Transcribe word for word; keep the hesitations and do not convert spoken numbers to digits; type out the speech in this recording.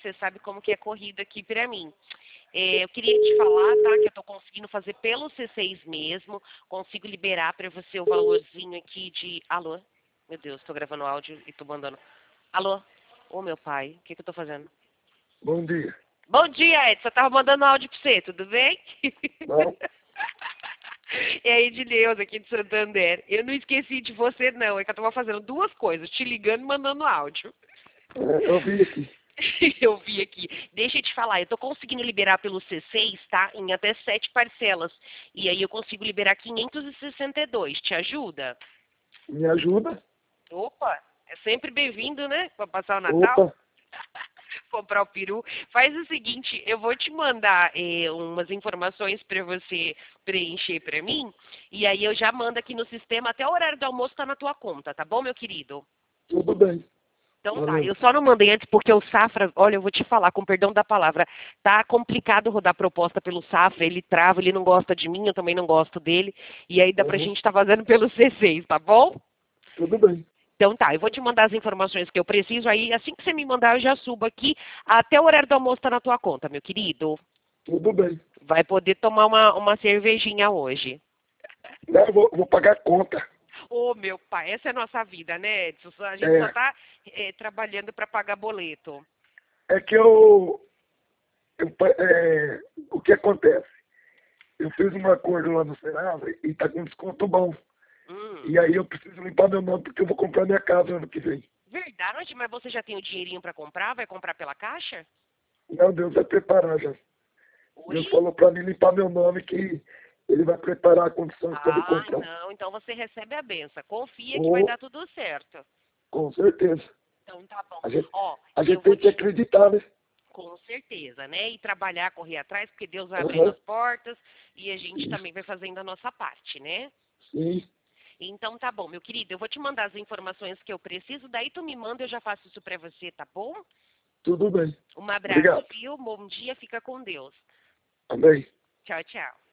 você sabe como que é corrida aqui pra mim. É, eu queria te falar, tá, que eu tô conseguindo fazer pelo C seis mesmo, consigo liberar pra você o valorzinho aqui de... Alô? Meu Deus, tô gravando áudio e tô mandando... Alô? Ô, meu pai, o que que eu tô fazendo? Bom dia. Bom dia, Edson. Eu tava mandando áudio pra você, tudo bem? Não? É a Edileuza aqui de Santander. Eu não esqueci de você, não. É que eu tava fazendo duas coisas, te ligando e mandando áudio. É, eu vi aqui. Eu vi aqui. Deixa eu te falar, eu tô conseguindo liberar pelo C seis, tá? Em até sete parcelas. E aí eu consigo liberar quinhentos e sessenta e dois. Te ajuda? Me ajuda? Opa, é sempre bem-vindo, né? Pra passar o Natal. Opa, Comprar o peru. Faz o seguinte, eu vou te mandar eh, umas informações para você preencher para mim, e aí eu já mando aqui no sistema, até o horário do almoço tá na tua conta, tá bom, meu querido? tudo bem. Então tá, Valeu. eu só não mandei antes porque o Safra, olha, eu vou te falar, com perdão da palavra, tá complicado rodar proposta pelo Safra, ele trava, ele não gosta de mim, eu também não gosto dele, e aí dá pra Uhum. gente tá fazendo pelo C seis, tá bom? Tudo bem. Então tá, eu vou te mandar as informações que eu preciso, aí assim que você me mandar eu já subo aqui, até o horário do almoço tá na tua conta, meu querido. Tudo bem. Vai poder tomar uma, uma cervejinha hoje. Não, eu vou, vou pagar a conta. Ô, meu pai, essa é a nossa vida, né, Edson? A gente só É, tá eh, trabalhando para pagar boleto. é que eu, eu pa- é, o que acontece? Eu fiz um acordo lá no Serasa e tá com desconto bom. Hum, E aí eu preciso limpar meu nome porque eu vou comprar minha casa ano que vem. verdade, mas você já tem o dinheirinho para comprar? Vai comprar pela caixa? Não, Deus vai preparar já. Oi? Deus falou pra mim limpar meu nome que ele vai preparar condições para me Ah, comprar. não, então você recebe a benção. Confia que vai Ou, dar tudo certo. com certeza. Então tá bom. A gente, Ó, a eu gente vou tem que te... acreditar, né? Com certeza, né? E trabalhar, correr atrás, porque Deus vai abrindo Aham, as portas e a gente isso, também vai fazendo a nossa parte, né? sim, Então tá bom, meu querido, eu vou te mandar as informações que eu preciso, daí tu me manda, eu já faço isso pra você, tá bom? tudo bem. Um abraço, Obrigado. viu? Bom dia, fica com Deus. Amém. Tchau, tchau.